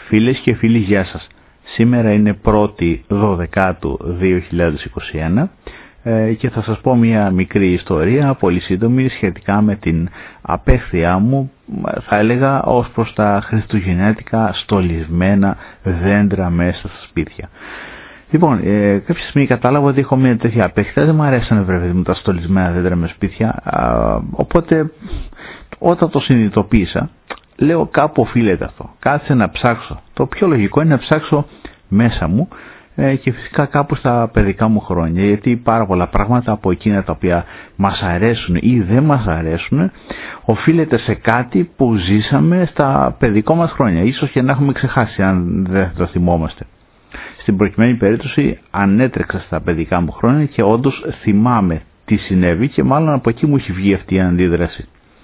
Φίλες και φίλοι, γεια σας. Σήμερα είναι 1η 12ου 2021 και θα σας πω μια μικρή ιστορία, πολύ σύντομη, σχετικά με την απέχθειά μου, θα έλεγα, ως προς τα χριστουγεννιάτικα στολισμένα δέντρα μέσα στα σπίτια. Λοιπόν, κάποια στιγμή κατάλαβα ότι έχω μια τέτοια απέχθεια, δεν μου αρέσανε βέβαια μου τα στολισμένα δέντρα με σπίτια, οπότε όταν το συνειδητοποίησα, λέω κάπου οφείλεται αυτό, κάτσε να ψάξω. Το πιο λογικό είναι να ψάξω μέσα μου και φυσικά κάπου στα παιδικά μου χρόνια, γιατί πάρα πολλά πράγματα από εκείνα τα οποία μας αρέσουν ή δεν μας αρέσουν οφείλεται σε κάτι που ζήσαμε στα παιδικό μας χρόνια, ίσως και να έχουμε ξεχάσει αν δεν το θυμόμαστε. Στην προκειμένη περίπτωση ανέτρεξα στα παιδικά μου χρόνια και όντως θυμάμαι τι συνέβη και μάλλον από εκεί μου έχει βγει αυτή η αντίδραση.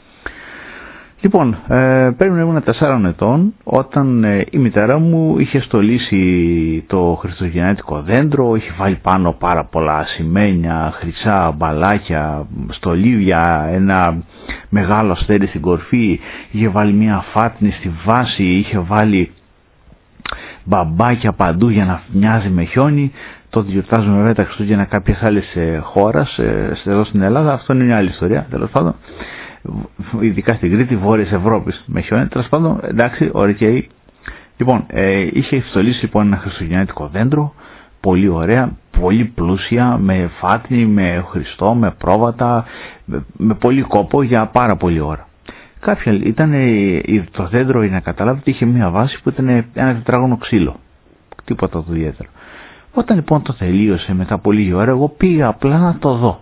Λοιπόν, πρέπει να ήμουν 4 ετών όταν η μητέρα μου είχε στολίσει το χριστουγεννιάτικο δέντρο, είχε βάλει πάνω πάρα πολλά ασημένια, χρυσά μπαλάκια, στολίδια, ένα μεγάλο αστέρι στην κορφή, είχε βάλει μια φάτνη στη βάση, είχε βάλει μπαμπάκια παντού για να μοιάζει με χιόνι. Τότε γιορτάζουμε βέβαια τα Χριστούγεννα κάποιες άλλες χώρες, εδώ στην Ελλάδα, αυτό είναι μια άλλη ιστορία, τέλος πάντων. Ειδικά στην Κρήτη, Βόρειας Ευρώπης με χιόνι, τέλος πάντων, εντάξει, ωραία. Λοιπόν, είχε στολίσει λοιπόν ένα χριστουγεννιάτικο δέντρο, πολύ ωραία, πολύ πλούσια, με φάτνη, με χριστό, με πρόβατα, με πολύ κόπο για πάρα πολλή ώρα. Κάποια ήταν το δέντρο, για να καταλάβετε, είχε μια βάση που ήταν ένα τετράγωνο ξύλο, τίποτα το ιδιαίτερο. Όταν λοιπόν το τελείωσε μετά από λίγη ώρα, εγώ πήγα απλά να το δω.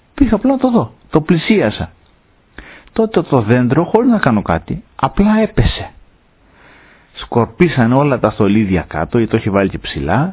Το πλησίασα. Τότε το δέντρο, χωρίς να κάνω κάτι, απλά έπεσε. Σκορπίσαν όλα τα στολίδια κάτω, γιατί το είχε βάλει και ψηλά.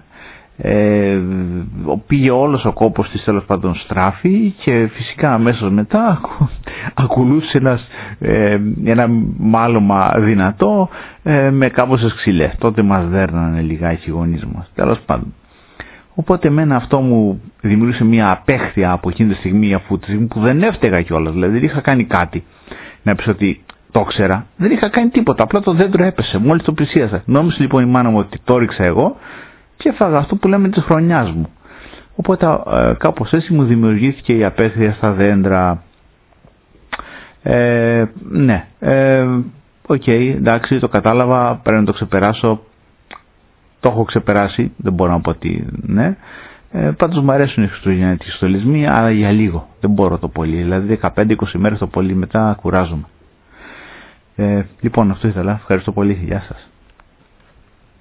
Πήγε όλος ο κόπος της, τέλος πάντων, στράφη και φυσικά αμέσως μετά ακολούθησε ένα μάλωμα δυνατό με κάμποσες ξυλές. Τότε μας δέρνανε λιγάκι οι γονείς μας, τέλος πάντων. Οπότε εμένα αυτό μου δημιούργησε μια απέχθεια από εκείνη τη στιγμή, αφού τη στιγμή που δεν έφταιγα κιόλας, δηλαδή δεν είχα κάνει κάτι να πεις ότι το ήξερα, δεν είχα κάνει τίποτα, απλά το δέντρο έπεσε μόλις το πλησίασα. Νόμιζε λοιπόν η μάνα μου ότι το ρίξα εγώ και έφαγα αυτό που λέμε της χρονιάς μου. Οπότε κάπως έτσι μου δημιουργήθηκε η απέχθεια στα δέντρα. Ναι, εντάξει, το κατάλαβα, πρέπει να το ξεπεράσω. Το έχω ξεπεράσει, δεν μπορώ να πω ότι ναι. Πάντως μου αρέσουν οι χριστουγεννιάτικοι στολισμοί, αλλά για λίγο, δεν μπορώ το πολύ. Δηλαδή 15-20 μέρες το πολύ, μετά κουράζομαι. Λοιπόν, αυτό ήθελα. Ευχαριστώ πολύ. Γεια σας.